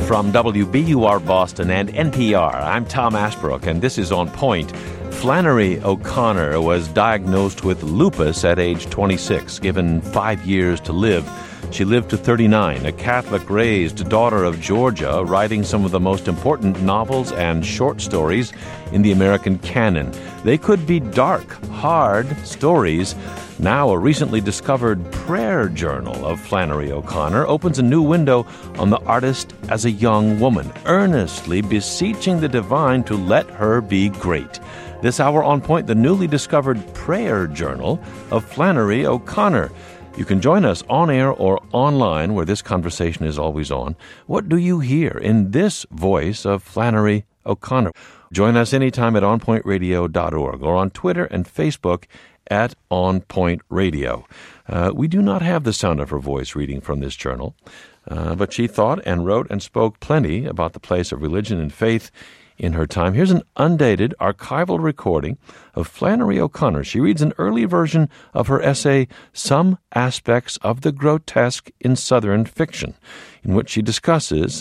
From WBUR Boston and NPR, I'm Tom Ashbrook, and this is On Point. Flannery O'Connor was diagnosed with lupus at age 26, given 5 years to live. She lived to 39, a Catholic-raised daughter of Georgia, writing some of the most important novels and short stories in the American canon. They could be dark, hard stories. Now, a recently discovered prayer journal of Flannery O'Connor opens a new window on the artist as a young woman, earnestly beseeching the divine to let her be great. This hour on Point, the newly discovered prayer journal of Flannery O'Connor. You can join us on air or online, where this conversation is always on. What do you hear in this voice of Flannery O'Connor? Join us anytime at onpointradio.org or on Twitter and Facebook at On Point Radio. We do not have the sound of her voice reading from this journal, but she thought and wrote and spoke plenty about the place of religion and faith in her time. Here's an undated archival recording of Flannery O'Connor. She reads an early version of her essay, Some Aspects of the Grotesque in Southern Fiction, in which she discusses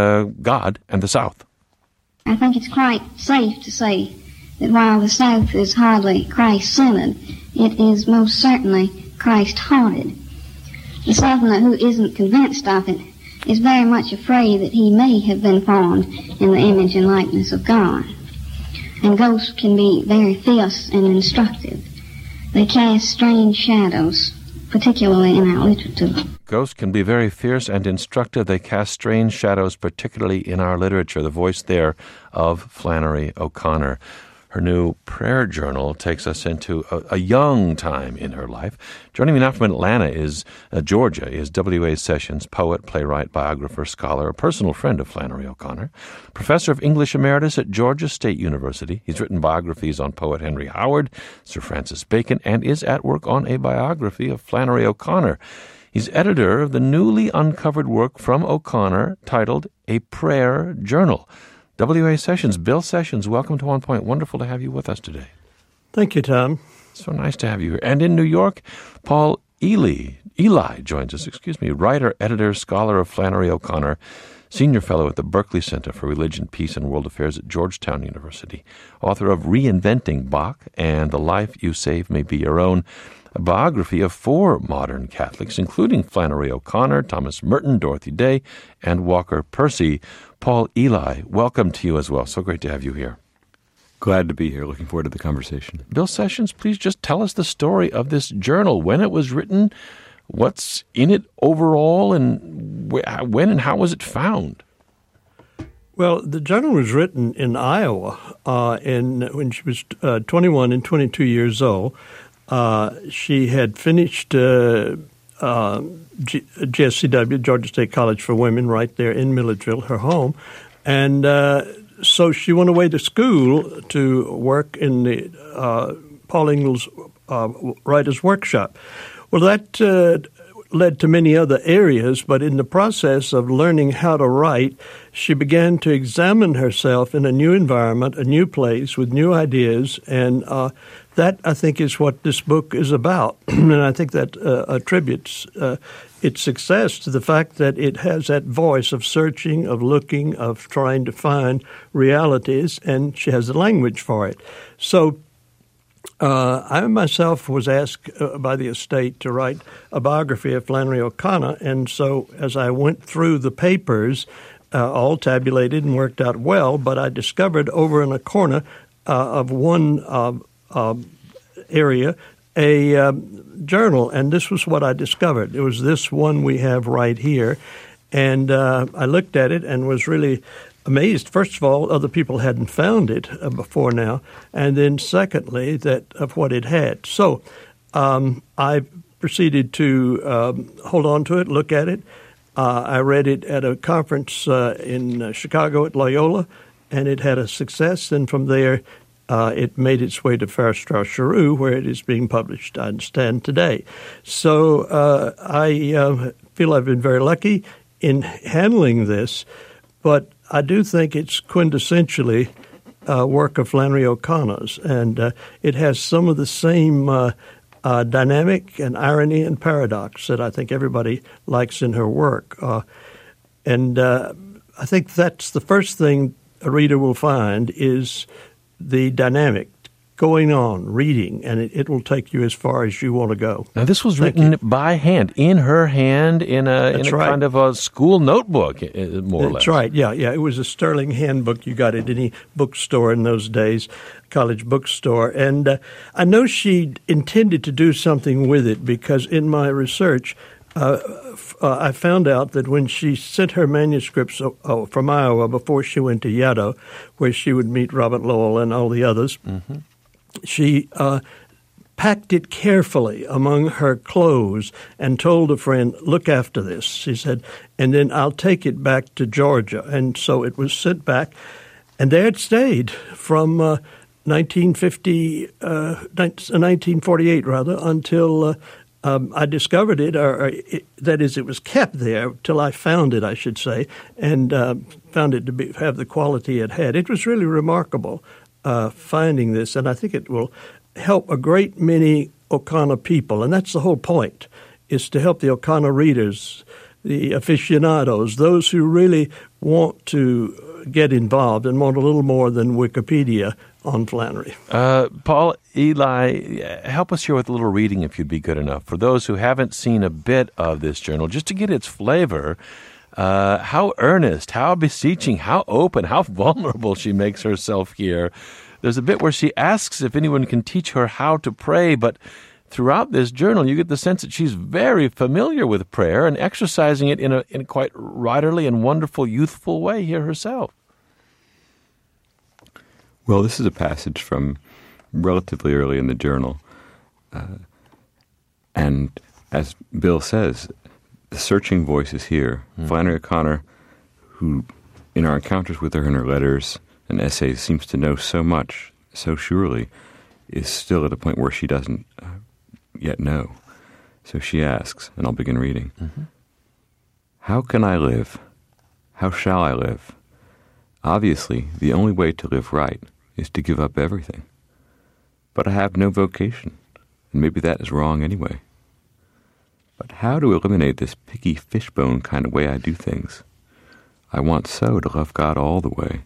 God and the South. I think it's quite safe to say that while the South is hardly Christ-centered, it is most certainly Christ-haunted. The Southerner who isn't convinced of it is very much afraid that he may have been formed in the image and likeness of God. And ghosts can be very fierce and instructive. They cast strange shadows, particularly in our literature. Ghosts can be very fierce and instructive. They cast strange shadows, particularly in our literature. The voice there of Flannery O'Connor. Her new prayer journal takes us into a young time in her life. Joining me now from Atlanta Georgia, is W.A. Sessions, poet, playwright, biographer, scholar, a personal friend of Flannery O'Connor, professor of English Emeritus at Georgia State University. He's written biographies on poet Henry Howard, Sir Francis Bacon, and is at work on a biography of Flannery O'Connor. He's editor of the newly uncovered work from O'Connor titled A Prayer Journal. W.A. Sessions, Bill Sessions, welcome to On Point. Wonderful to have you with us today. Thank you, Tom. So nice to have you here. And in New York, Paul Eli joins us, writer, editor, scholar of Flannery O'Connor, senior fellow at the Berkeley Center for Religion, Peace, and World Affairs at Georgetown University, author of Reinventing Bach and The Life You Save May Be Your Own, a biography of 4 modern Catholics, including Flannery O'Connor, Thomas Merton, Dorothy Day, and Walker Percy. Paul Eli, welcome to you as well. So great to have you here. Glad to be here. Looking forward to the conversation. Bill Sessions, please just tell us the story of this journal, when it was written, what's in it overall, and when and how was it found? Well, the journal was written in Iowa when she was 21 and 22 years old. She had finished GSCW, Georgia State College for Women, right there in Milledgeville, her home. And so she went away to school to work in the Paul Engel's Writer's Workshop. Well, that led to many other areas, but in the process of learning how to write, she began to examine herself in a new environment, a new place, with new ideas, and that, I think, is what this book is about. And I think that attributes its success to the fact that it has that voice of searching, of looking, of trying to find realities, and she has the language for it. So I myself was asked by the estate to write a biography of Flannery O'Connor, and so as I went through the papers, all tabulated and worked out well, but I discovered over in a corner of one area a journal, and this was what I discovered. It was this one we have right here, and I looked at it and was really amazed. First of all, other people hadn't found it before now, and then secondly, that of what it had. So I proceeded to hold on to it, look at it. I read it at a conference in Chicago at Loyola, and it had a success. And from there, it made its way to Farrar, Straus, Giroux, where it is being published, I understand, today. So I feel I've been very lucky in handling this, but I do think it's quintessentially work of Flannery O'Connor's, and it has some of the same dynamic and irony and paradox that I think everybody likes in her work. And I think that's the first thing a reader will find is the dynamic going on, reading, and it will take you as far as you want to go. Now, this was written by hand, in her hand, in a kind of a school notebook, more or less. That's right, yeah. It was a sterling handbook. You got it at any bookstore in those days, college bookstore. And I know she intended to do something with it because in my research, I found out that when she sent her manuscripts from Iowa before she went to Yaddo, where she would meet Robert Lowell and all the others, she packed it carefully among her clothes and told a friend, look after this, she said, and then I'll take it back to Georgia. And so it was sent back, and there it stayed from 1948 until I discovered it, that is, it was kept there till I found it, I should say, and found it to have the quality it had. It was really remarkable finding this, and I think it will help a great many O'Connor people, and that's the whole point, is to help the O'Connor readers, the aficionados, those who really want to get involved and want a little more than Wikipedia on Flannery. Paul, Eli, help us here with a little reading if you'd be good enough. For those who haven't seen a bit of this journal, just to get its flavor, how earnest, how beseeching, how open, how vulnerable she makes herself here. There's a bit where she asks if anyone can teach her how to pray, but throughout this journal, you get the sense that she's very familiar with prayer and exercising it in a quite writerly and wonderful, youthful way here herself. Well, this is a passage from relatively early in the journal. And as Bill says, the searching voice is here. Flannery O'Connor, who in our encounters with her in her letters and essays seems to know so much, so surely, is still at a point where she doesn't yet know. So she asks, and I'll begin reading, How can I live? How shall I live? Obviously, the only way to live right is to give up everything. But I have no vocation, and maybe that is wrong anyway. But how to eliminate this picky fishbone kind of way I do things? I want so to love God all the way.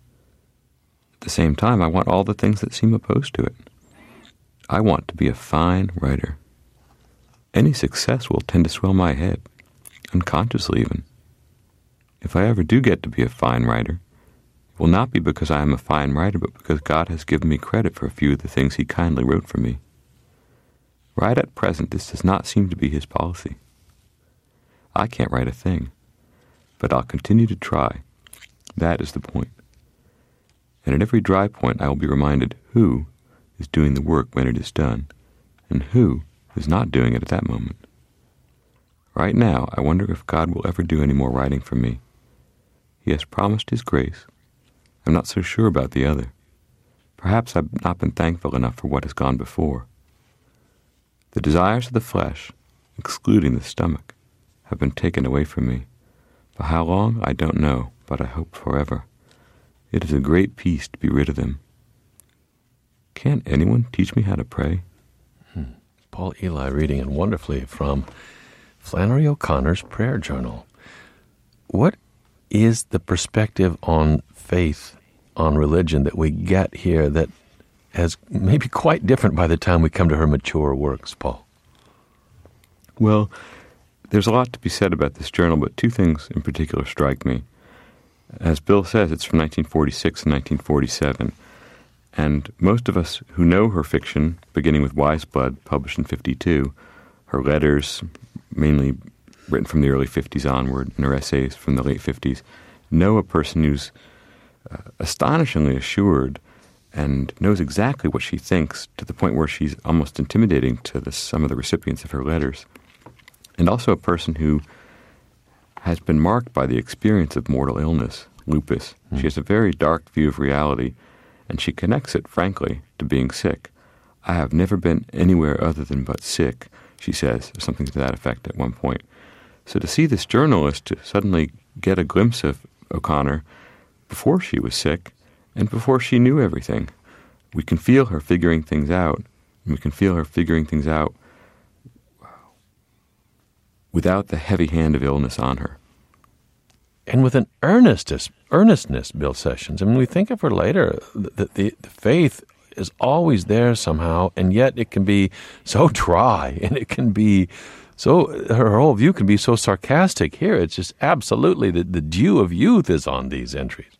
At the same time, I want all the things that seem opposed to it. I want to be a fine writer. Any success will tend to swell my head, unconsciously even. If I ever do get to be a fine writer, it will not be because I am a fine writer, but because God has given me credit for a few of the things He kindly wrote for me. Right at present, this does not seem to be His policy. I can't write a thing, but I'll continue to try. That is the point. And at every dry point, I will be reminded who is doing the work when it is done, and who is not doing it at that moment. Right now, I wonder if God will ever do any more writing for me. He has promised His grace. I'm not so sure about the other. Perhaps I've not been thankful enough for what has gone before. The desires of the flesh, excluding the stomach, have been taken away from me. For how long, I don't know, but I hope forever. It is a great peace to be rid of them. Can't anyone teach me how to pray? Paul Eli reading it wonderfully from Flannery O'Connor's prayer journal. What is the perspective on faith, on religion that we get here that is maybe quite different by the time we come to her mature works, Paul? Well, there's a lot to be said about this journal, but two things in particular strike me. As Bill says, it's from 1946 and 1947, and most of us who know her fiction, beginning with Wise Blood, published in 52, her letters, mainly written from the early 50s onward, and her essays from the late 50s, know a person who's astonishingly assured and knows exactly what she thinks, to the point where she's almost intimidating to some of the recipients of her letters. And also a person who has been marked by the experience of mortal illness, lupus. She has a very dark view of reality, and she connects it, frankly, to being sick. I have never been anywhere other than but sick, she says, or something to that effect at one point. So to see this journalist to suddenly get a glimpse of O'Connor before she was sick and before she knew everything, we can feel her figuring things out, and we can feel her figuring things out without the heavy hand of illness on her. and with an earnestness, Bill Sessions. I mean, we think of her later, the faith is always there somehow, and yet it can be so dry, and it can be so, her whole view can be so sarcastic. Here, it's just absolutely the dew of youth is on these entries.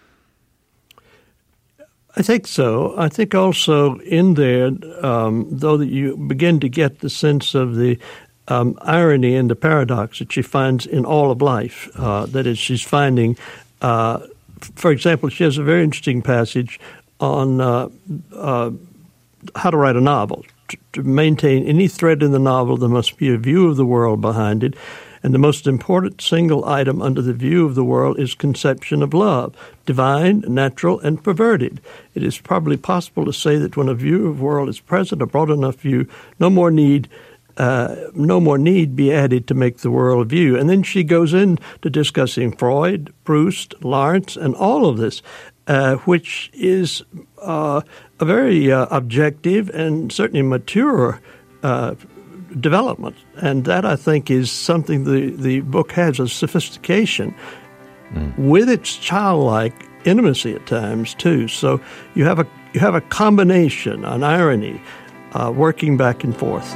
I think so. I think also in there, though, that you begin to get the sense of the irony and the paradox that she finds in all of life. That is, she's finding, for example, she has a very interesting passage on how to write a novel. To maintain any thread in the novel, there must be a view of the world behind it. And the most important single item under the view of the world is conception of love, divine, natural, and perverted. It is probably possible to say that when a view of the world is present, a broad enough view, no more need be added to make the world view. And then she goes into discussing Freud, Proust, Lawrence, and all of this, which is a very objective and certainly mature development. And that, I think, is something the book has, a sophistication with its childlike intimacy at times, too. So you have a combination, an irony, working back and forth.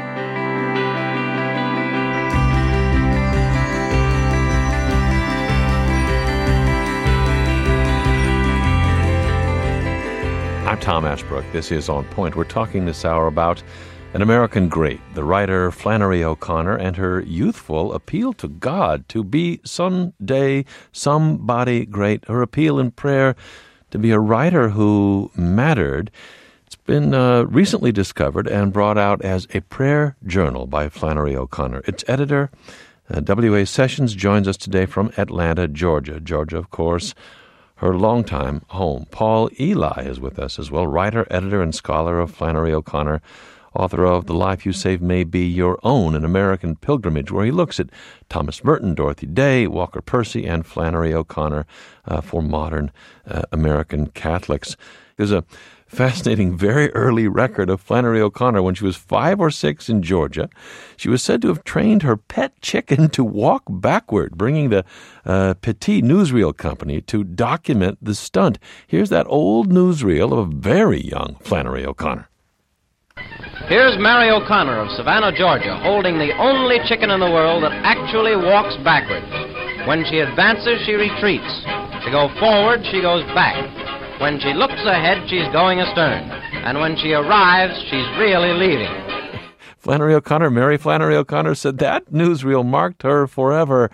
I'm Tom Ashbrook. This is On Point. We're talking this hour about an American great, the writer Flannery O'Connor, and her youthful appeal to God to be someday somebody great, her appeal in prayer to be a writer who mattered. It's been recently discovered and brought out as a prayer journal by Flannery O'Connor. Its editor, W.A. Sessions, joins us today from Atlanta, Georgia. Georgia, of course, her longtime home. Paul Eli is with us as well, writer, editor, and scholar of Flannery O'Connor, author of The Life You Save May Be Your Own, an American Pilgrimage, where he looks at Thomas Merton, Dorothy Day, Walker Percy, and Flannery O'Connor for modern American Catholics. There's a fascinating, very early record of Flannery O'Connor. When she was 5 or 6 in Georgia, she was said to have trained her pet chicken to walk backward, bringing the Petit Newsreel Company to document the stunt. Here's that old newsreel of a very young Flannery O'Connor. Here's Mary O'Connor of Savannah, Georgia, holding the only chicken in the world that actually walks backward. When she advances, she retreats. To go forward, she goes back. When she looks ahead, she's going astern. And when she arrives, she's really leaving. Flannery O'Connor, Mary Flannery O'Connor, said that newsreel marked her forever.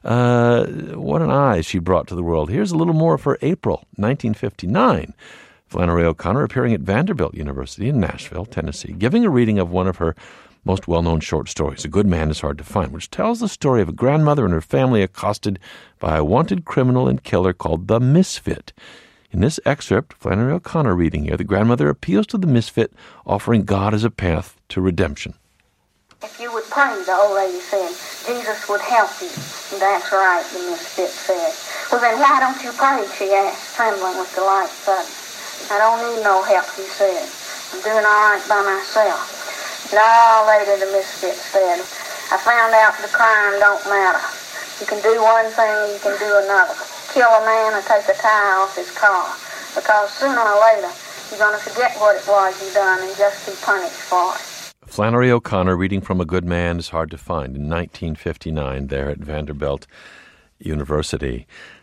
What an eye she brought to the world. Here's a little more for April 1959. Flannery O'Connor appearing at Vanderbilt University in Nashville, Tennessee, giving a reading of one of her most well-known short stories, A Good Man is Hard to Find, which tells the story of a grandmother and her family accosted by a wanted criminal and killer called the Misfit. In this excerpt, Flannery O'Connor reading here, the grandmother appeals to the misfit, offering God as a path to redemption. If you would pray, the old lady said, Jesus would help you. And that's right, the misfit said. Well, then why don't you pray, she asked, trembling with delight sudden. I don't need no help, he said. I'm doing all right by myself. No, lady, the misfit said, I found out the crime don't matter. You can do one thing, you can do another. Kill a man and take a tire off his car. Because sooner or later, you're going to forget what it was you done and just be punished for it. Flannery O'Connor reading from A Good Man is Hard to Find in 1959 there at Vanderbilt University.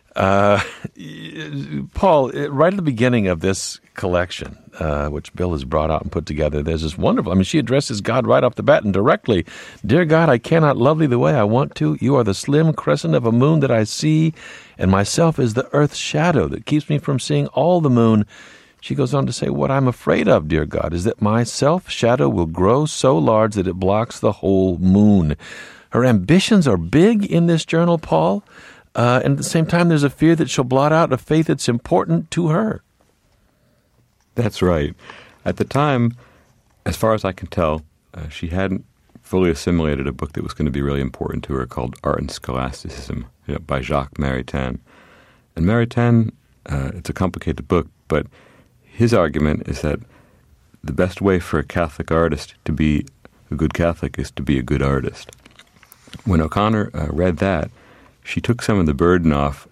Paul, right at the beginning of this collection, which Bill has brought out and put together, there's this wonderful, she addresses God right off the bat and directly. Dear God, I cannot love thee the way I want to. You are the slim crescent of a moon that I see, and myself is the earth's shadow that keeps me from seeing all the moon. She goes on to say, what I'm afraid of, dear God, is that my self-shadow will grow so large that it blocks the whole moon. Her ambitions are big in this journal, Paul. And at the same time, there's a fear that she'll blot out a faith that's important to her. That's right. At the time, as far as I can tell, she hadn't fully assimilated a book that was going to be really important to her called Art and Scholasticism by Jacques Maritain. And Maritain, it's a complicated book, but his argument is that the best way for a Catholic artist to be a good Catholic is to be a good artist. When O'Connor read that, she took some of the burden off.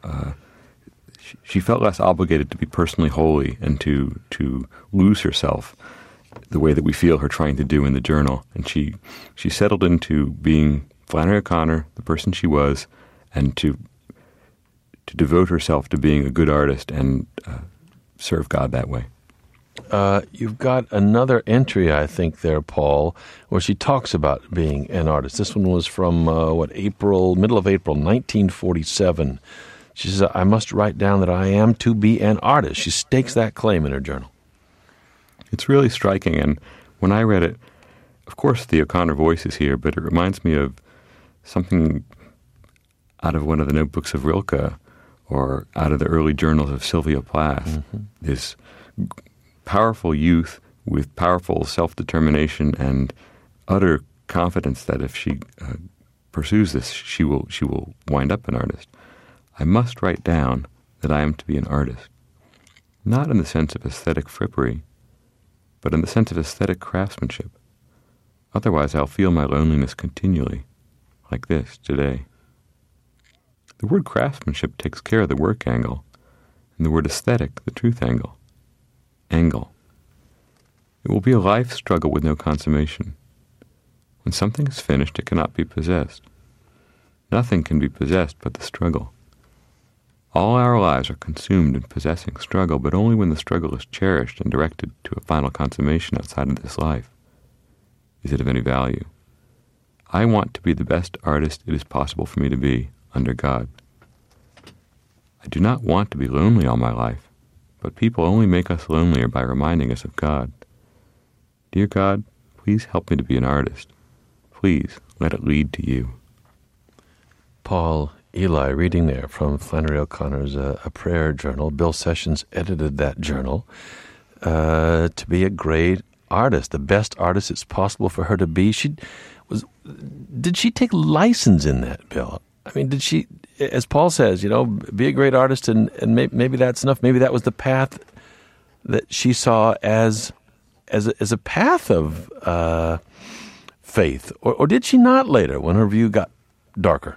She felt less obligated to be personally holy and to lose herself the way that we feel her trying to do in the journal. And she settled into being Flannery O'Connor, the person she was, and to devote herself to being a good artist and serve God that way. You've got another entry, I think, there, Paul, where she talks about being an artist. This one was from, middle of April, 1947. She says, I must write down that I am to be an artist. She stakes that claim in her journal. It's really striking, and when I read it, of course the O'Connor voice is here, but it reminds me of something out of one of the notebooks of Rilke or out of the early journals of Sylvia Plath. Mm-hmm. This powerful youth with powerful self-determination and utter confidence that if she pursues this, she will wind up an artist. I must write down that I am to be an artist, not in the sense of aesthetic frippery, but in the sense of aesthetic craftsmanship. Otherwise, I'll feel my loneliness continually, like this today. The word craftsmanship takes care of the work angle, and the word aesthetic, the truth angle. Angle. It will be a life struggle with no consummation. When something is finished, it cannot be possessed. Nothing can be possessed but the struggle. All our lives are consumed in possessing struggle, but only when the struggle is cherished and directed to a final consummation outside of this life is it of any value. I want to be the best artist it is possible for me to be under God. I do not want to be lonely all my life, but people only make us lonelier by reminding us of God. Dear God, please help me to be an artist. Please let it lead to you. Paul Eli reading there from Flannery O'Connor's A Prayer Journal. Bill Sessions edited that journal. To be a great artist, the best artist it's possible for her to be. Did she take license in that, Bill? I mean, did she, as Paul says, be a great artist and maybe that's enough. Maybe that was the path that she saw as a path of faith. Or did she not later when her view got darker?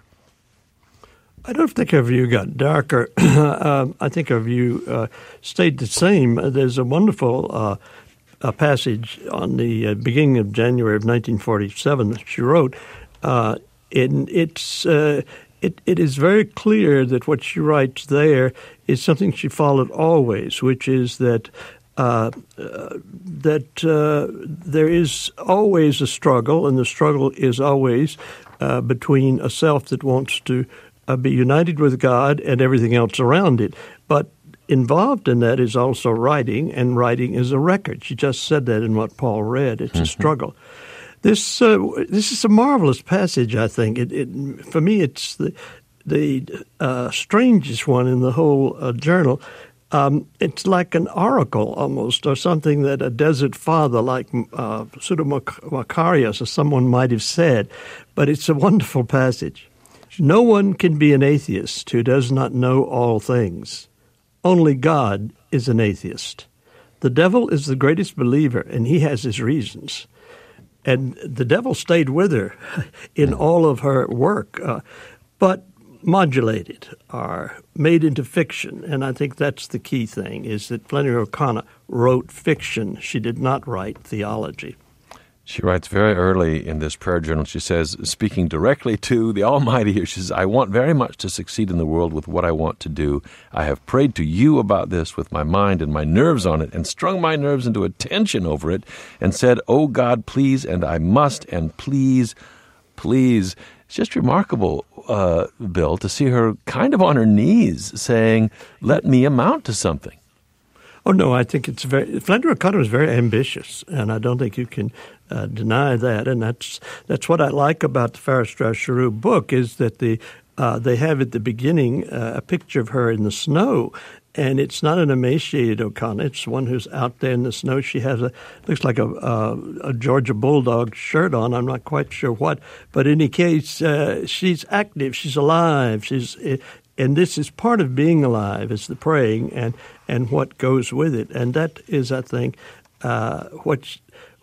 I don't think her view got darker. I think her view stayed the same. There's a wonderful passage on the beginning of January of 1947 that she wrote. It is very clear that what she writes there is something she followed always, which is that there is always a struggle, and the struggle is always between a self that wants to be united with God and everything else around it. But involved in that is also writing, and writing is a record. She just said that in what Paul read. It's a struggle. This is a marvelous passage, I think. For me, it's the strangest one in the whole journal. It's like an oracle almost, or something that a desert father like Pseudo-Macarius or someone might have said. But it's a wonderful passage. No one can be an atheist who does not know all things. Only God is an atheist. The devil is the greatest believer, and he has his reasons. And the devil stayed with her in all of her work, but modulated or made into fiction. And I think that's the key thing, is that Flannery O'Connor wrote fiction. She did not write theology. She writes very early in this prayer journal, she says, speaking directly to the Almighty here, she says, I want very much to succeed in the world with what I want to do. I have prayed to you about this with my mind and my nerves on it and strung my nerves into a tension over it and said, oh God, please, and I must, and please, please. It's just remarkable, Bill, to see her kind of on her knees saying, let me amount to something. Oh, no, I think it's Flannery O'Connor was very ambitious, and I don't think you can deny that. And that's what I like about the Farrar Straus Giroux book, is that they have at the beginning a picture of her in the snow, and it's not an emaciated O'Connor. It's one who's out there in the snow. She has looks like a Georgia Bulldog shirt on. I'm not quite sure what, but in any case, she's active. She's alive. And this is part of being alive, is the praying and what goes with it. And that is, I think,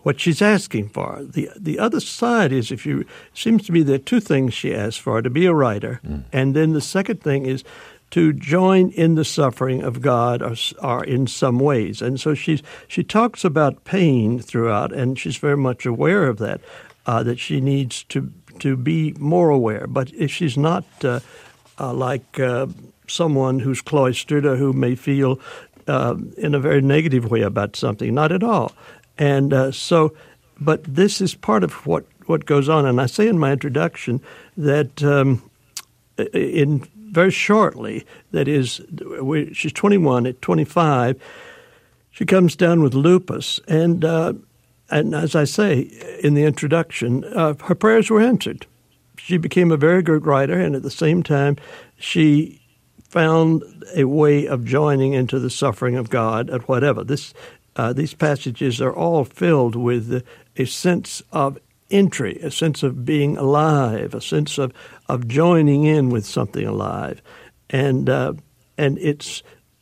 what she's asking for. The other side is, seems to me there are two things she asks for: to be a writer, and then the second thing is to join in the suffering of God, or in some ways. And so she talks about pain throughout, and she's very much aware of that. That she needs to be more aware. But if she's not like someone who's cloistered or who may feel in a very negative way about something, not at all. And but this is part of what goes on. And I say in my introduction that in very shortly, that is, she's 21. At 25, she comes down with lupus, and as I say in the introduction, her prayers were answered. She became a very good writer, and at the same time, she found a way of joining into the suffering of God at whatever. These passages are all filled with a sense of entry, a sense of being alive, a sense of joining in with something alive. And it's,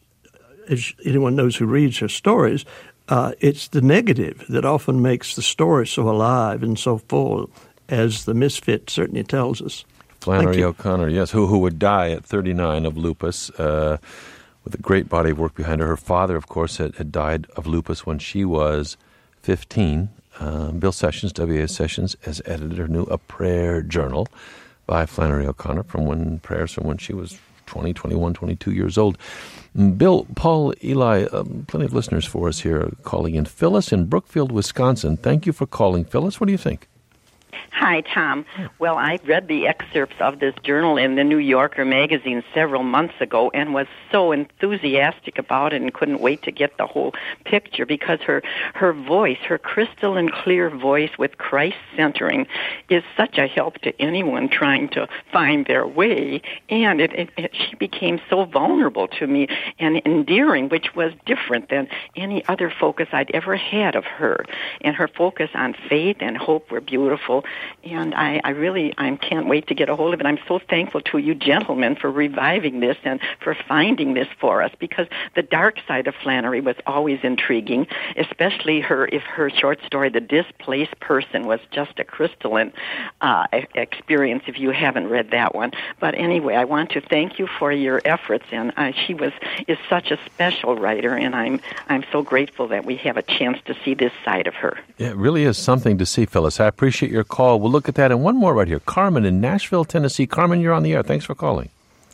as anyone knows who reads her stories, it's the negative that often makes the story so alive and so full, as The Misfit certainly tells us. Flannery O'Connor, yes, who would die at 39 of lupus, with a great body of work behind her. Her father, of course, had died of lupus when she was 15. Bill Sessions, W.A. Sessions, has edited her new A Prayer Journal by Flannery O'Connor from when she was 20, 21, 22 years old. Bill, Paul, Eli, plenty of listeners for us here calling in. Phyllis in Brookfield, Wisconsin. Thank you for calling. Phyllis, what do you think? Hi, Tom. Well, I read the excerpts of this journal in the New Yorker magazine several months ago and was so enthusiastic about it and couldn't wait to get the whole picture, because her voice, her crystalline clear voice with Christ centering, is such a help to anyone trying to find their way. And she became so vulnerable to me and endearing, which was different than any other focus I'd ever had of her. And her focus on faith and hope were beautiful. And I can't wait to get a hold of it. I'm so thankful to you gentlemen for reviving this and for finding this for us, because the dark side of Flannery was always intriguing, especially if her short story, The Displaced Person, was just a crystalline experience if you haven't read that one. But anyway, I want to thank you for your efforts, and she is such a special writer, and I'm so grateful that we have a chance to see this side of her. Yeah, it really is something to see, Phyllis. I appreciate your call. We'll look at that. And one more right here. Carmen in Nashville, Tennessee. Carmen, you're on the air. Thanks for calling.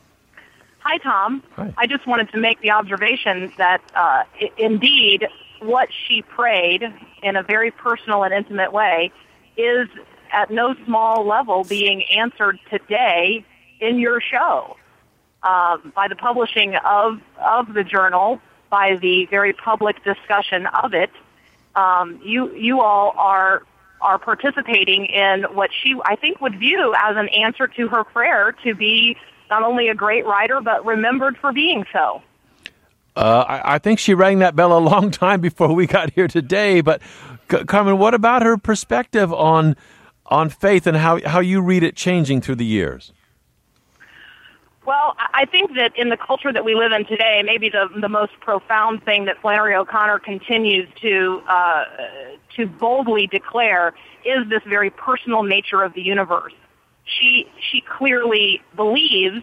Hi, Tom. Hi. I just wanted to make the observation that indeed what she prayed in a very personal and intimate way is at no small level being answered today in your show by the publishing of the journal, by the very public discussion of it. You all are participating in what she, I think, would view as an answer to her prayer to be not only a great writer, but remembered for being so. I think she rang that bell a long time before we got here today. But, Carmen, what about her perspective on faith and how you read it changing through the years? Well, I think that in the culture that we live in today, maybe the most profound thing that Flannery O'Connor continues to boldly declare is this very personal nature of the universe. She clearly believes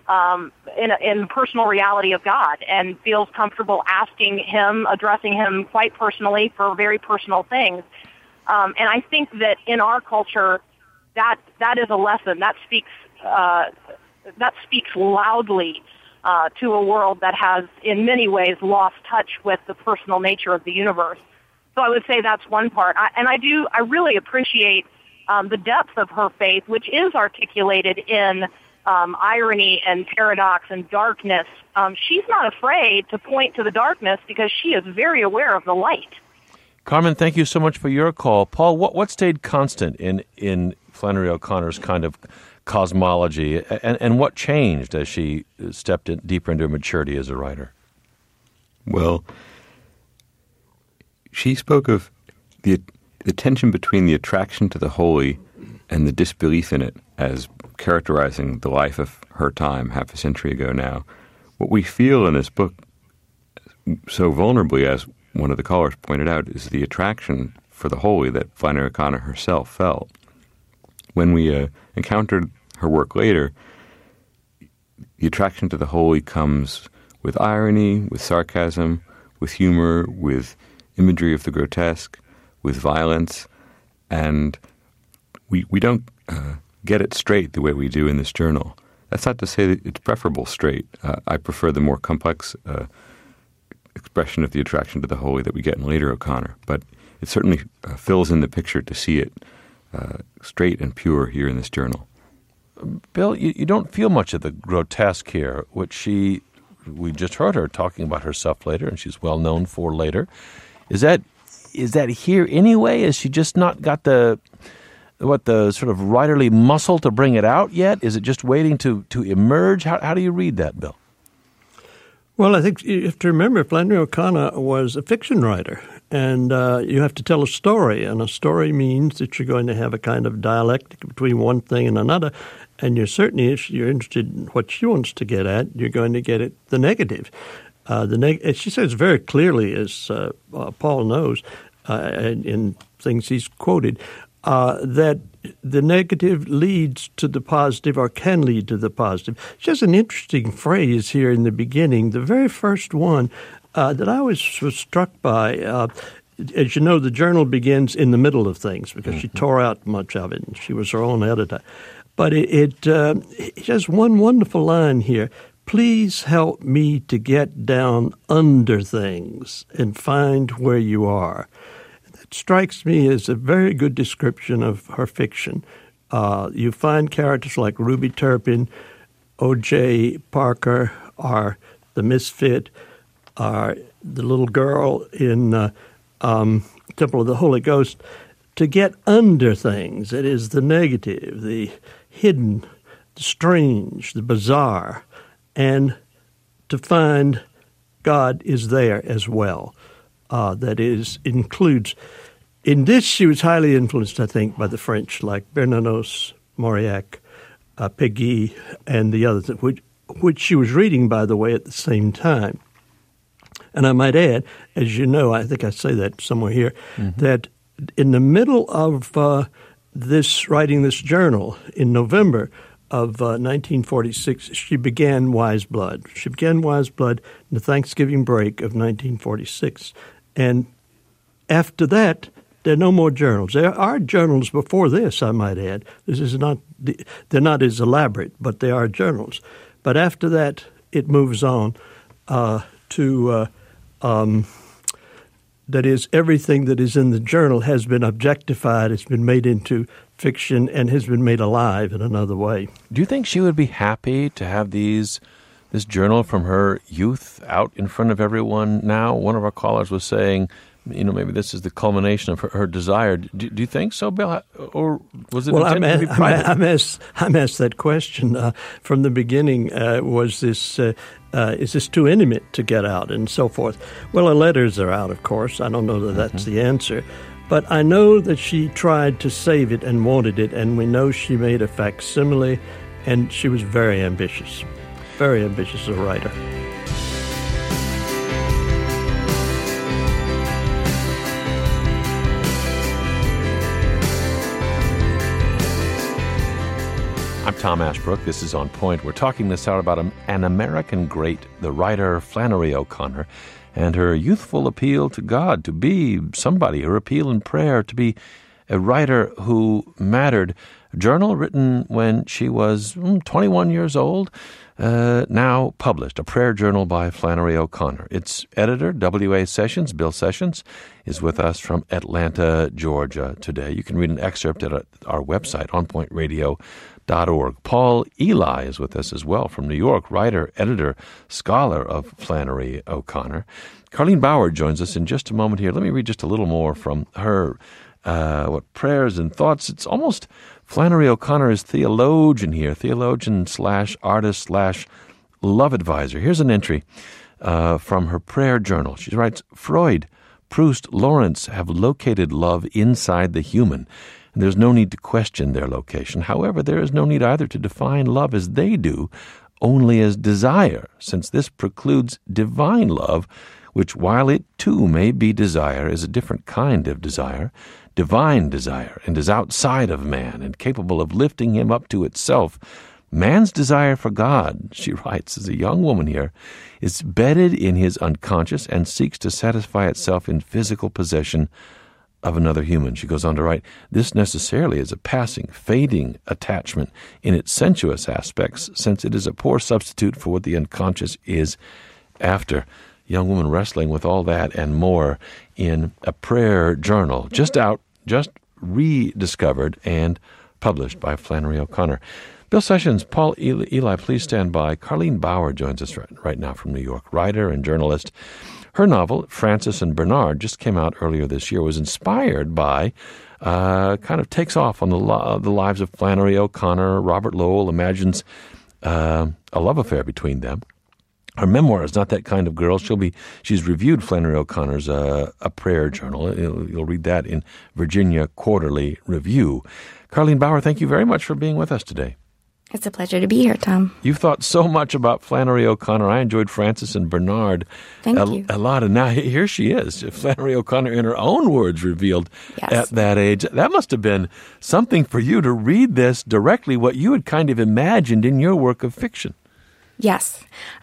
in the personal reality of God and feels comfortable addressing him quite personally for very personal things. And I think that in our culture, that is a lesson that speaks loudly to a world that has, in many ways, lost touch with the personal nature of the universe. So I would say that's one part. I really appreciate the depth of her faith, which is articulated in irony and paradox and darkness. She's not afraid to point to the darkness because she is very aware of the light. Carmen, thank you so much for your call. Paul, what stayed constant in Flannery O'Connor's kind of cosmology, and what changed as she stepped deeper into maturity as a writer? Well, she spoke of the tension between the attraction to the holy and the disbelief in it as characterizing the life of her time, half a century ago now. What we feel in this book so vulnerably, as one of the callers pointed out, is the attraction for the holy that Flannery O'Connor herself felt. When we encountered her work later, the attraction to the holy comes with irony, with sarcasm, with humor, with imagery of the grotesque, with violence, and we don't get it straight the way we do in this journal. That's not to say that it's preferable straight. I prefer the more complex expression of the attraction to the holy that we get in later O'Connor, but it certainly fills in the picture to see it straight and pure here in this journal. Bill, you don't feel much of the grotesque here, which we just heard her talking about herself later, and she's well known for later. Is that here anyway? Is she just not got the sort of writerly muscle to bring it out yet? Is it just waiting to emerge? How do you read that, Bill? Well, I think you have to remember Flannery O'Connor was a fiction writer, and you have to tell a story, and a story means that you're going to have a kind of dialectic between one thing and another, and you're certainly, if you're interested in what she wants to get at, you're going to get the negative. She says very clearly, as Paul knows, in things he's quoted, that the negative leads to the positive or can lead to the positive. She has an interesting phrase here in the beginning, the very first one that I was struck by. As you know, the journal begins in the middle of things because she tore out much of it, and she was her own editor. But it has one wonderful line here. Please help me to get down under things and find where you are. That strikes me as a very good description of her fiction. You find characters like Ruby Turpin, O.J. Parker, or the misfit, or the little girl in Temple of the Holy Ghost, to get under things. It is the negative, the hidden, the strange, the bizarre, and to find God is there as well. That is, includes, in this she was highly influenced, I think, by the French, like Bernanos, Mauriac, Péguy, and the others, which she was reading, by the way, at the same time. And I might add, as you know, I think I say that somewhere here, that in the middle of writing this journal in November of 1946, she began Wise Blood. She began Wise Blood in the Thanksgiving break of 1946. And after that, there are no more journals. There are journals before this, I might add. They're not as elaborate, but they are journals. But after that, it moves on to that is, everything that is in the journal has been objectified, it's been made into fiction, and has been made alive in another way. Do you think she would be happy to have this journal from her youth out in front of everyone now? One of our callers was saying, maybe this is the culmination of her desire. Do you think so, Bill? Or was it intended to be private? I'm asked that question from the beginning. Is this too intimate to get out and so forth? Well, her letters are out, of course. I don't know that that's the answer. But I know that she tried to save it and wanted it, and we know she made a facsimile, and she was very ambitious as a writer. I'm Tom Ashbrook. This is On Point. We're talking this hour about an American great, the writer Flannery O'Connor, and her youthful appeal to God to be somebody, her appeal in prayer to be a writer who mattered. A journal written when she was 21 years old, now published, a prayer journal by Flannery O'Connor. Its editor, W.A. Sessions, Bill Sessions, is with us from Atlanta, Georgia today. You can read an excerpt at our website, onpointradio.org. Paul Eli is with us as well from New York, writer, editor, scholar of Flannery O'Connor. Carlene Bauer joins us in just a moment here. Let me read just a little more from her prayers and thoughts. It's almost Flannery O'Connor is theologian here, theologian/artist/love advisor. Here's an entry from her prayer journal. She writes, Freud, Proust, Lawrence have located love inside the human. There's no need to question their location. However, there is no need either to define love as they do, only as desire, since this precludes divine love, which, while it too may be desire, is a different kind of desire, divine desire, and is outside of man and capable of lifting him up to itself. Man's desire for God, she writes as a young woman here, is bedded in his unconscious and seeks to satisfy itself in physical possession of another human. She goes on to write, this necessarily is a passing, fading attachment in its sensuous aspects, since it is a poor substitute for what the unconscious is after. Young woman wrestling with all that and more in a prayer journal, just out, just rediscovered and published by Flannery O'Connor. Bill Sessions, Paul Eli, please stand by. Carlene Bauer joins us right now from New York, writer and journalist. Her novel, Francis and Bernard, just came out earlier this year, was inspired by, kind of takes off on the lives of Flannery O'Connor. Robert Lowell imagines a love affair between them. Her memoir is Not That Kind of Girl. She's reviewed Flannery O'Connor's A Prayer Journal. You'll read that in Virginia Quarterly Review. Carlene Bauer, thank you very much for being with us today. It's a pleasure to be here, Tom. You've thought so much about Flannery O'Connor. I enjoyed Francis and Bernard a lot. And now here she is, Flannery O'Connor in her own words revealed at that age. That must have been something for you to read this directly, what you had kind of imagined in your work of fiction. Yes.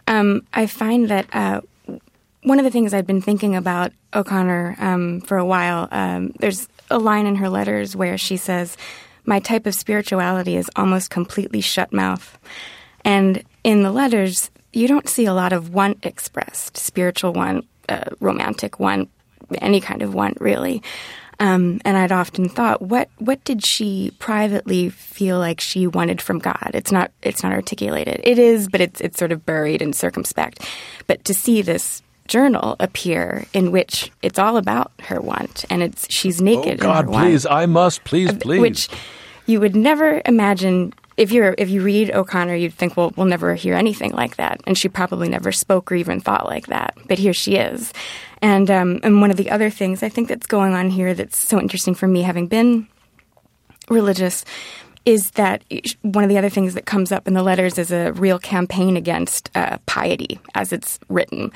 I find that one of the things I've been thinking about O'Connor for a while, there's a line in her letters where she says, my type of spirituality is almost completely shut mouth. And in the letters, you don't see a lot of want expressed, spiritual want, romantic want, any kind of want, really. And I'd often thought, what did she privately feel like she wanted from God? It's not articulated. It is, but it's sort of buried and circumspect. But to see this journal appear in which it's all about her want, and she's naked. Oh God, in her please! Want, I must, please. Which you would never imagine. If you read O'Connor, you'd think, well, we'll never hear anything like that, and she probably never spoke or even thought like that. But here she is, and one of the other things I think that's going on here that's so interesting for me, having been religious, is that one of the other things that comes up in the letters is a real campaign against piety, as it's written.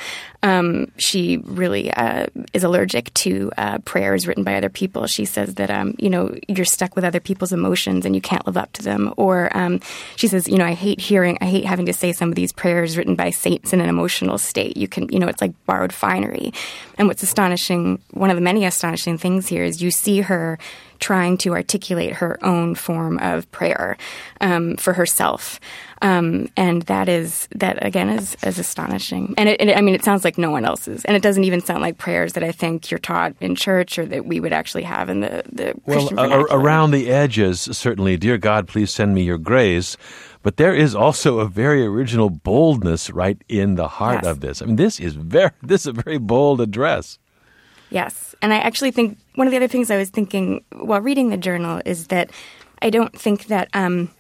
She really is allergic to prayers written by other people. She says that, you're stuck with other people's emotions and you can't live up to them. Or she says, I hate having to say some of these prayers written by saints in an emotional state. It's like borrowed finery. And what's astonishing, one of the many astonishing things here is you see her trying to articulate her own form of prayer for herself. And that again is astonishing. And it sounds like no one else's. And it doesn't even sound like prayers that I think you're taught in church or that we would actually have in the Christian vernacular. Around the edges, certainly, dear God, please send me your grace. But there is also a very original boldness right in the heart of this. I mean, this is a very bold address. Yes. And I actually think one of the other things I was thinking while reading the journal is that I don't think that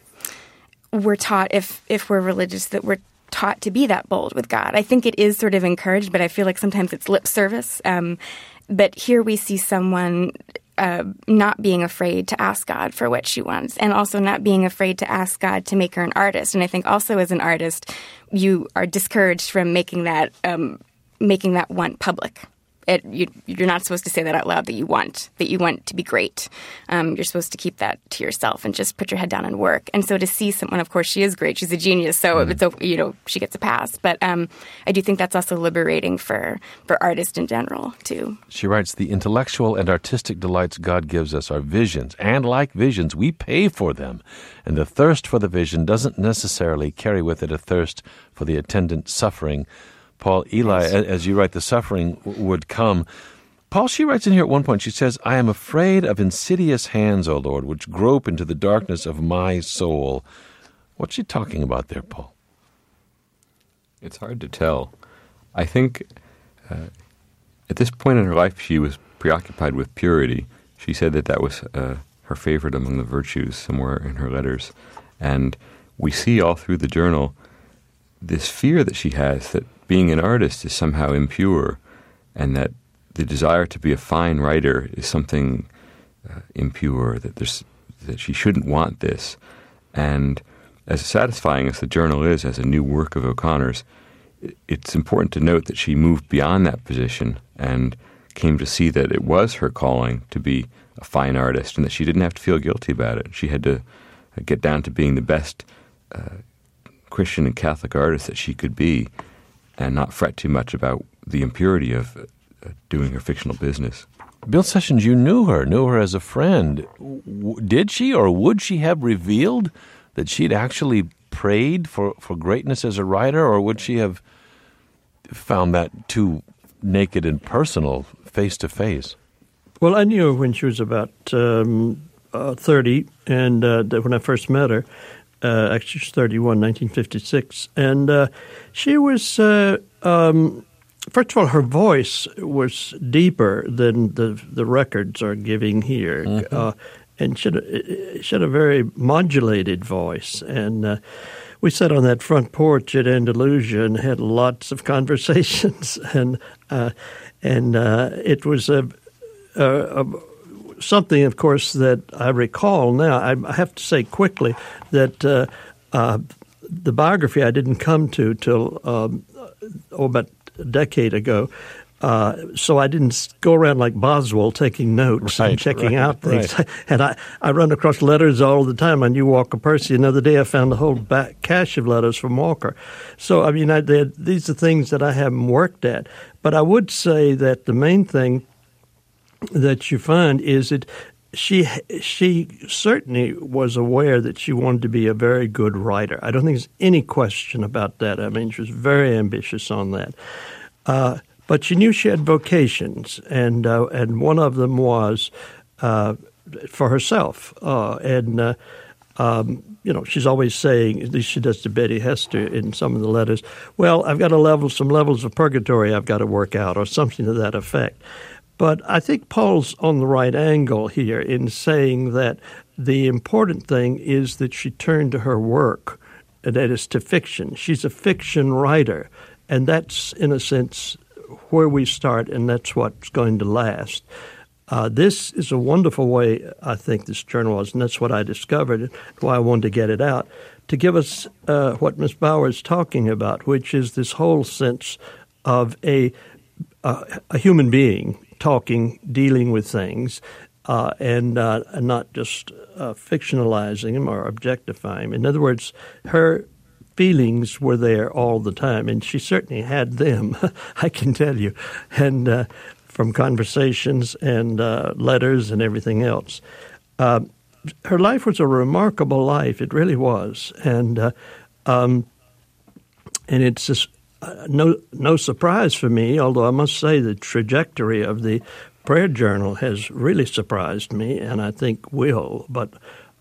we're taught, if we're religious, that we're taught to be that bold with God. I think it is sort of encouraged, but I feel like sometimes it's lip service. But here we see someone not being afraid to ask God for what she wants, and also not being afraid to ask God to make her an artist. And I think also as an artist, you are discouraged from making that want public. You're not supposed to say that out loud that you want to be great. You're supposed to keep that to yourself and just put your head down and work. And so to see someone, of course, she is great. She's a genius, so she gets a pass. But I do think that's also liberating for artists in general, too. She writes, the intellectual and artistic delights God gives us are visions, and like visions, we pay for them. And the thirst for the vision doesn't necessarily carry with it a thirst for the attendant suffering. Paul Eli, as you write, the suffering would come. Paul, she writes in here at one point, she says, I am afraid of insidious hands, O Lord, which grope into the darkness of my soul. What's she talking about there, Paul? It's hard to tell. I think at this point in her life, she was preoccupied with purity. She said that was her favorite among the virtues somewhere in her letters. And we see all through the journal this fear that she has that being an artist is somehow impure, and that the desire to be a fine writer is something impure, that she shouldn't want this. And as satisfying as the journal is as a new work of O'Connor's, it's important to note that she moved beyond that position and came to see that it was her calling to be a fine artist and that she didn't have to feel guilty about it. She had to get down to being the best Christian and Catholic artist that she could be and not fret too much about the impurity of doing her fictional business. Bill Sessions, you knew her as a friend. Did she or would she have revealed that she'd actually prayed for greatness as a writer, or would she have found that too naked and personal, face-to-face? Well, I knew her when she was about 30, and when I first met her. Actually, she was 31, 1956. And she was, first of all, her voice was deeper than the records are giving here. Mm-hmm. And she had a very modulated voice. And we sat on that front porch at Andalusia and had lots of conversations. And it was something, of course, that I recall now. I have to say quickly that the biography I didn't come to till about a decade ago. So I didn't go around like Boswell taking notes and checking out things. Right. And I run across letters all the time. I knew Walker Percy. Another day I found a whole back cache of letters from Walker. So, I mean, these are things that I haven't worked at. But I would say that the main thing that you find is that she certainly was aware that she wanted to be a very good writer. I don't think there's any question about that. I mean, she was very ambitious on that. But she knew she had vocations, and one of them was for herself. She's always saying, at least she does to Betty Hester in some of the letters, well, I've got some levels of purgatory I've got to work out, or something to that effect. But I think Paul's on the right angle here in saying that the important thing is that she turned to her work, and that is to fiction. She's a fiction writer, and that's, in a sense, where we start, and that's what's going to last. This is a wonderful way, I think, this journal was, and that's what I discovered, and why I wanted to get it out, to give us what Ms. Bauer is talking about, which is this whole sense of a human being talking, dealing with things, and not just fictionalizing them or objectifying them. In other words, her feelings were there all the time, and she certainly had them, I can tell you, and from conversations and letters and everything else. Her life was a remarkable life. It really was, and it's just no surprise for me, although I must say the trajectory of the prayer journal has really surprised me, and I think will. But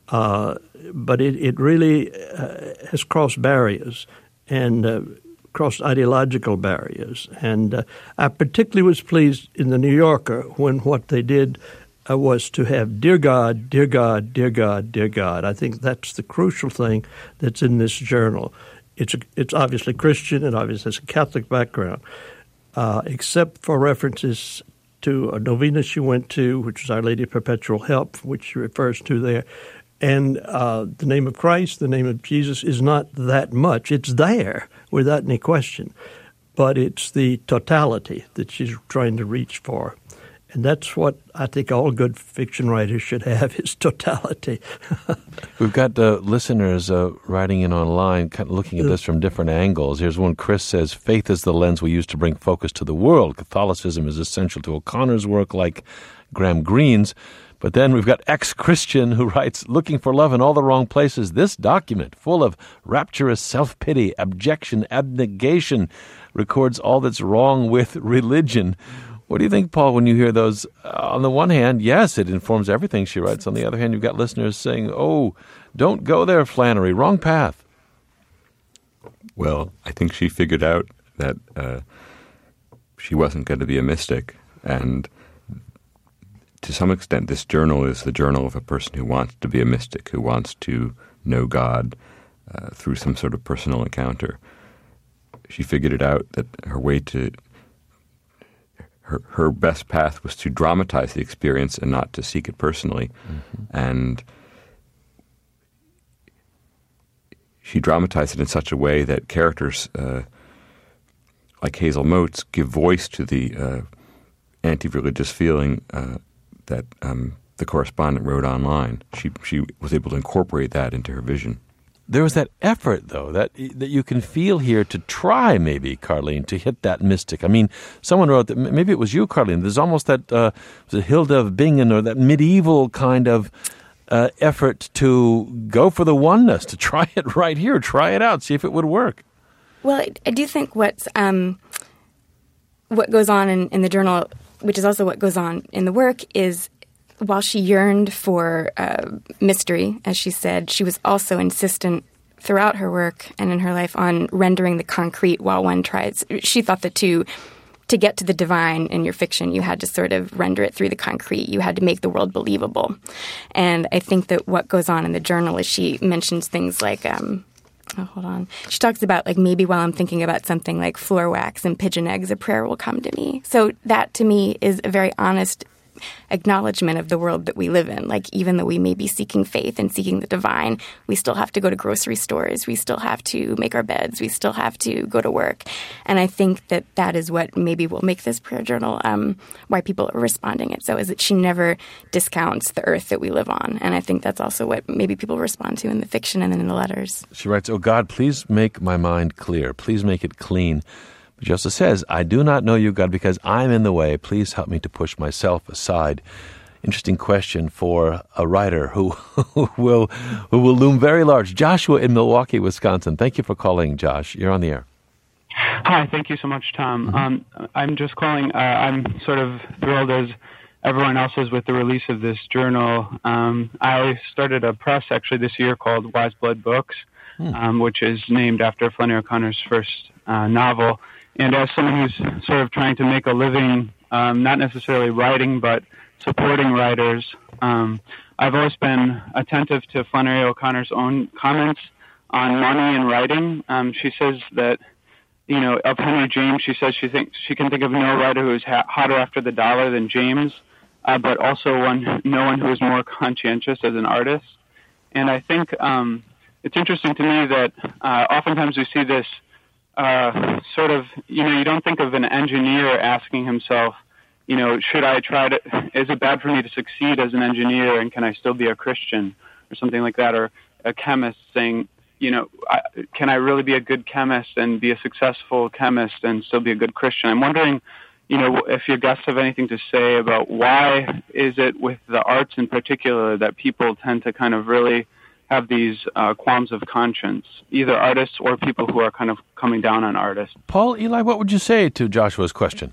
it really has crossed barriers and crossed ideological barriers. And I particularly was pleased in the New Yorker when what they did was to have "Dear God, dear God, dear God, dear God." I think that's the crucial thing that's in this journal. It's obviously Christian, and obviously has a Catholic background, except for references to a novena she went to, which is Our Lady of Perpetual Help, which she refers to there. And the name of Christ, the name of Jesus is not that much. It's there without any question, but it's the totality that she's trying to reach for. And that's what I think all good fiction writers should have, is totality. We've got listeners writing in online, kind of looking at this from different angles. Here's one. Chris says, faith is the lens we use to bring focus to the world. Catholicism is essential to O'Connor's work, like Graham Greene's. But then we've got ex-Christian who writes, looking for love in all the wrong places. This document, full of rapturous self-pity, abjection, abnegation, records all that's wrong with religion. What do you think, Paul, when you hear those? On the one hand, yes, it informs everything she writes. On the other hand, you've got listeners saying, oh, don't go there, Flannery, wrong path. Well, I think she figured out that she wasn't going to be a mystic. And to some extent, this journal is the journal of a person who wants to be a mystic, who wants to know God through some sort of personal encounter. She figured it out that her way to... Her best path was to dramatize the experience and not to seek it personally. Mm-hmm. And she dramatized it in such a way that characters like Hazel Motes, give voice to the anti-religious feeling that the correspondent wrote online. She was able to incorporate that into her vision. There was that effort, though, that you can feel here to try, maybe, Carlene, to hit that mystic. I mean, someone wrote that, maybe it was you, Carlene, there's almost that, was it Hilda of Bingen, or that medieval kind of effort to go for the oneness, to try it right here, try it out, see if it would work. Well, I do think what goes on in the journal, which is also what goes on in the work, is while she yearned for mystery, as she said, she was also insistent throughout her work and in her life on rendering the concrete while one tries. She thought that to get to the divine in your fiction, you had to sort of render it through the concrete. You had to make the world believable. And I think that what goes on in the journal is she mentions things like she talks about, like, maybe while I'm thinking about something like floor wax and pigeon eggs, a prayer will come to me. So that, to me, is a very honest acknowledgement of the world that we live in. Like, even though we may be seeking faith and seeking the divine, we still have to go to grocery stores. We still have to make our beds. We still have to go to work. And I think that that is what maybe will make this prayer journal, why people are responding it so, is that she never discounts the earth that we live on. And I think that's also what maybe people respond to in the fiction and in the letters. She writes, "Oh God, please make my mind clear. Please make it clean." But she also says, "I do not know you, God, because I'm in the way. Please help me to push myself aside." Interesting question for a writer who will loom very large. Joshua in Milwaukee, Wisconsin. Thank you for calling, Josh. You're on the air. Hi, thank you so much, Tom. I'm just calling. I'm sort of thrilled, as everyone else is, with the release of this journal. I started a press actually this year called Wise Blood Books, which is named after Flannery O'Connor's first novel. And as someone who's sort of trying to make a living, not necessarily writing, but supporting writers, I've always been attentive to Flannery O'Connor's own comments on money and writing. She says that, of Henry James, she says she can think of no writer who is hotter after the dollar than James, but also no one who is more conscientious as an artist. And I think it's interesting to me that oftentimes we see this sort of, you don't think of an engineer asking himself, should I try to, is it bad for me to succeed as an engineer, and can I still be a Christian, or something like that, or a chemist saying, can I really be a good chemist and be a successful chemist and still be a good Christian? I'm wondering, if your guests have anything to say about why is it with the arts in particular that people tend to kind of really have these qualms of conscience, either artists or people who are kind of coming down on artists. Paul, Eli, what would you say to Joshua's question?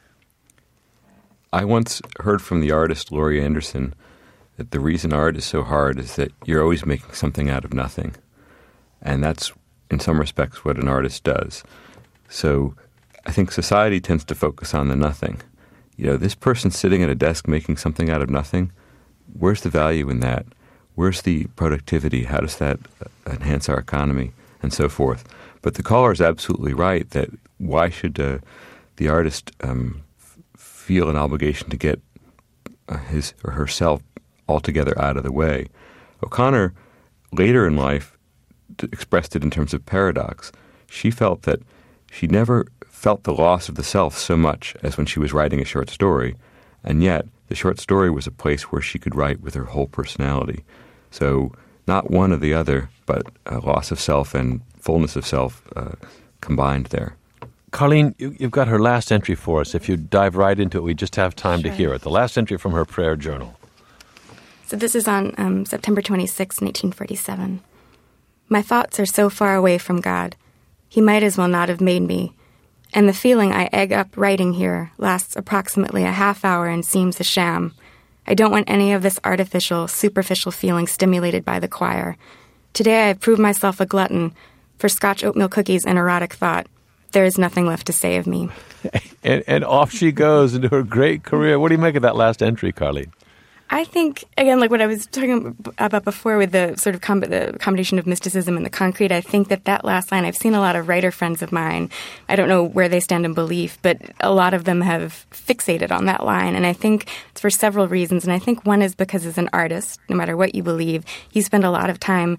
I once heard from the artist Laurie Anderson that the reason art is so hard is that you're always making something out of nothing. And that's, in some respects, what an artist does. So I think society tends to focus on the nothing. This person sitting at a desk making something out of nothing, where's the value in that? Where's the productivity? How does that enhance our economy? And so forth. But the caller is absolutely right that why should the artist feel an obligation to get his or herself altogether out of the way? O'Connor, later in life, expressed it in terms of paradox. She felt that she never felt the loss of the self so much as when she was writing a short story, and yet the short story was a place where she could write with her whole personality. So not one or the other, but a loss of self and fullness of self combined there. Carlene, you've got her last entry for us. If you dive right into it, we just have time to hear it. The last entry from her prayer journal. So this is on September 26, 1947. My thoughts are so far away from God. He might as well not have made me. And the feeling I egg up writing here lasts approximately a half hour and seems a sham. I don't want any of this artificial, superficial feeling stimulated by the choir. Today I have proved myself a glutton for Scotch oatmeal cookies and erotic thought. There is nothing left to say of me. And off she goes into her great career. What do you make of that last entry, Carlene? I think, again, like what I was talking about before with the sort of the combination of mysticism and the concrete, I think that last line, I've seen a lot of writer friends of mine, I don't know where they stand in belief, but a lot of them have fixated on that line. And I think it's for several reasons. And I think one is because as an artist, no matter what you believe, you spend a lot of time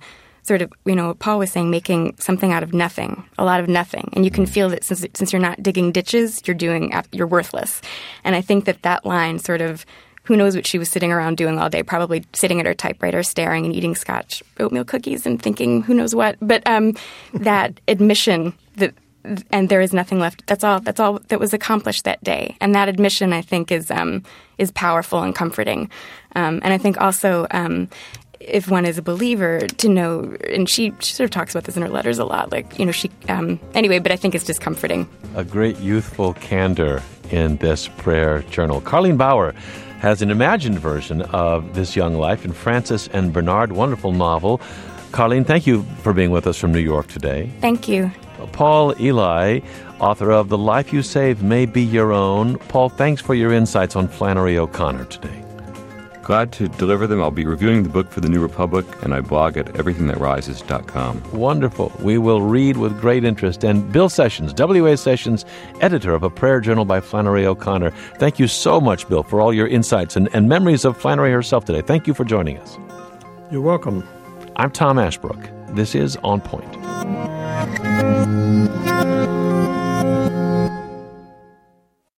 sort of, Paul was saying, making something out of nothing, a lot of nothing. And you can feel that since you're not digging ditches, you're worthless. And I think that line sort of, who knows what she was sitting around doing all day, probably sitting at her typewriter, staring and eating Scotch oatmeal cookies and thinking who knows what. But that admission and there is nothing left. That's all that was accomplished that day. And that admission, I think, is powerful and comforting. And I think also, if one is a believer, to know, and she sort of talks about this in her letters a lot, anyway, but I think it's just comforting. A great youthful candor in this prayer journal. Carlene Bauer has an imagined version of this young life in Frances and Bernard, wonderful novel. Carlene, thank you for being with us from New York today. Thank you. Paul Elie, author of The Life You Saved May Be Your Own. Paul, thanks for your insights on Flannery O'Connor today. Glad to deliver them. I'll be reviewing the book for The New Republic, and I blog at everythingthatrises.com. Wonderful. We will read with great interest. And Bill Sessions, W.A. Sessions, editor of A Prayer Journal by Flannery O'Connor. Thank you so much, Bill, for all your insights and memories of Flannery herself today. Thank you for joining us. You're welcome. I'm Tom Ashbrook. This is On Point.